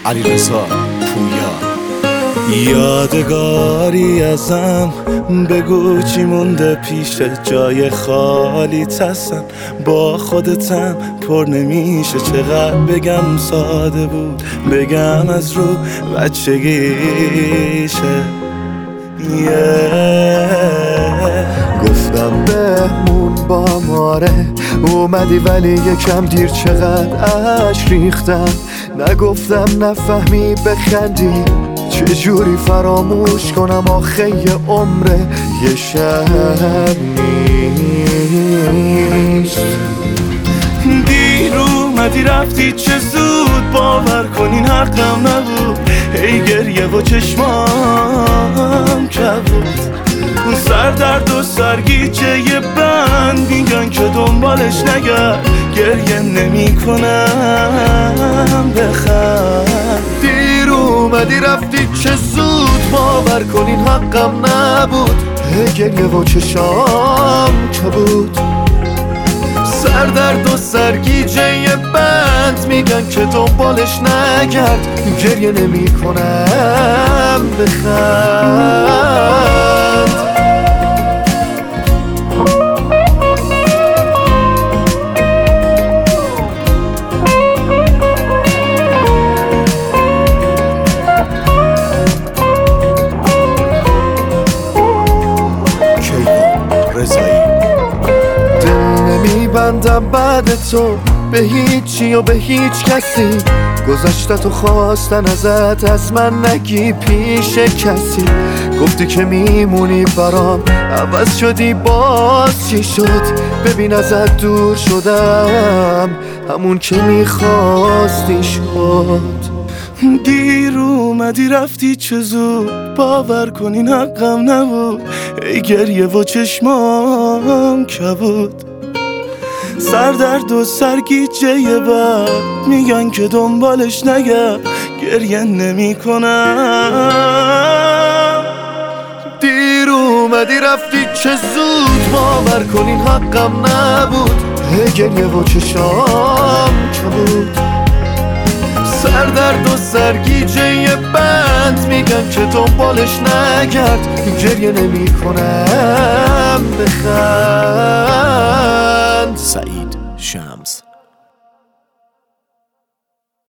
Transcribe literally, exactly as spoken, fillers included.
علیرضا پویا. یادگاری ازم بگو چی مونده پیش جای خالی تسم با خودتم پر نمیشه چقدر بگم ساده بود بگم از رو بچگیشه. yeah. گفتم بهمون با ماره اومدی ولی یکم دیر چقدر عشق ریختم نگفتم نفهمی بخندی چجوری فراموش کنم آخه یه عمره یه شب نیست. دیر اومدی رفتی چه زود باور کنین حقم نبود ای گریه و چشمام کبود اون سر درد و سرگیجه یه بند میگن که دنبالش نگرد گریه نمی کنم بخند. دیر اومدی رفتی چه زود باور کنین حقم نبود ای گریه و چشام کبود سر درد و سرگیجه یه بند میگن که دنبالش نگرد گریه نمی کنم بخند. دل نمیبندم بعد تو به هیچی و به هیچ کسی گذشته تو خواستن ازت از من نگی پیش کسی گفتی که میمونی برام عوض شدی باز چی شد ببین ازت دور شدم همون که میخواستی شد. دیر اومدی رفتی چه زود باور کنین حقم نبود ای گریه و چشمام کبود سر درد و سرگیجه یه بر میگن که دنبالش نگرد گریه نمی کنم. دیر اومدی رفتی چه زود باور کنین حقم نبود ای گریه و چشام کبود سر درد و سرگیجه یه بند میگن که دنبالش نگرد گریه نمی کنم بخند. سعید